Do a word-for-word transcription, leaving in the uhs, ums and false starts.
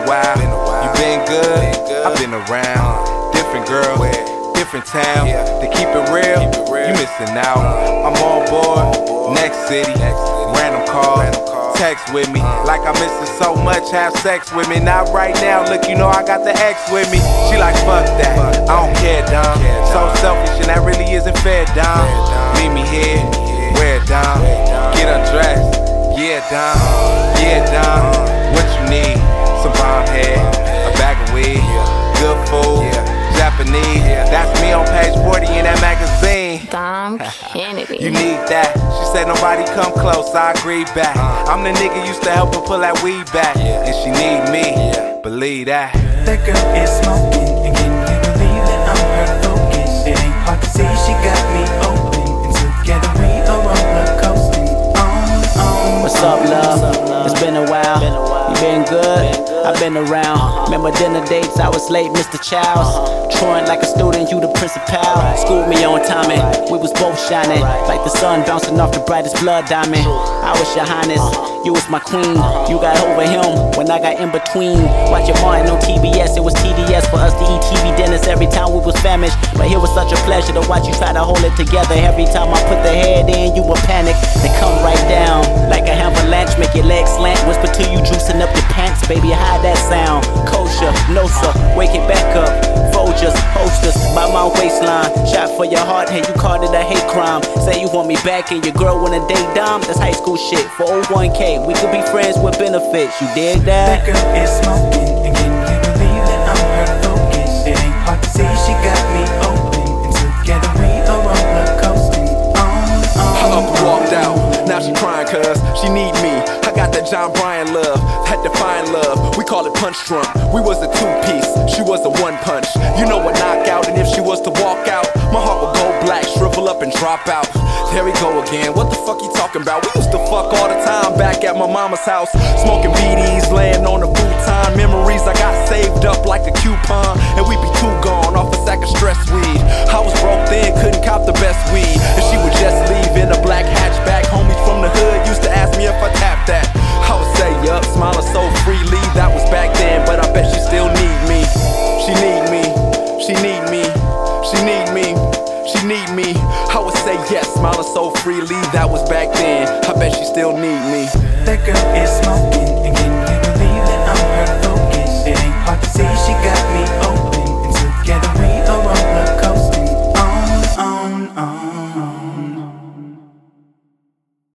a while. You been good? I've been around. Different girls, different town. To keep it real, you missing out. I'm on board, next city, random call. Text with me, like I'm missing so much, have sex with me. Not right now, look, you know I got the ex with me. She like, fuck that, I don't care, Dom. So selfish and that really isn't fair, Dom. Meet me here, wear it down, get undressed, yeah, Dom, yeah, Dom. What you need? Some bomb head, a bag of weed, good food, Japanese. That's me on page forty in that magazine. Dom Kennedy. You need that. She said nobody come close, I agree back. I'm the nigga used to help her pull that weed back. And she need me, believe that. That girl is smoking, and can you believe that I'm her focus? It ain't hard to see she got me open, and together we are roller coasting. On, on, What's up, love? It's been a while. You been good? I've been around. Remember dinner dates? I was late, Mister Childs. Truant like a student, you the principal. Schooled me on timing. We was both shining like the sun bouncing off the brightest blood diamond. I was your highness, you was my queen. You got over him when I got in between. Watching Martin on T B S, it was T D S for us to eat T V dinners every time we was famished. But it was such a pleasure to watch you try to hold it together. Every time I put the head in, you would panic. They come right down like a avalanche, make your legs slant. Whisper to you, juicing up your pants, baby. How that sound? Kosher, no sir, wake it back up. Folgers, hostess, by my waistline. Shot for your heart, and you called it a hate crime. Say you want me back, and your girl wanna date Dom. That's high school shit. For oh one K, we could be friends with benefits. You dig that? That girl is smoking, and can you believe that I'm her focus? It ain't hard to see she got me open, and together we are roller coasting. On, on, I up and walked out, now she crying cause she need me. I got that John Bryan love, that Define love. We call it punch drunk. We was a two-piece, she was a one-punch. You know a knockout, and if she was to walk out, my heart would go black, shrivel up and drop out. There we go again, what the fuck you talking about? We used to fuck all the time back at my mama's house, smoking B Ds, laying on the futon. Memories I got saved up like a coupon, and we be too gone off a sack of stress weed. I was broke then, couldn't cop the best weed, and she would just leave in a black hatchback. Homies from the hood used to ask me if I tapped that. I would say yup, smiling so freely. That was back then, but I bet she still need me. She need me, she need me, she need me, she need me. I would say yes, smiling so freely. That was back then, I bet she still need me. that girl is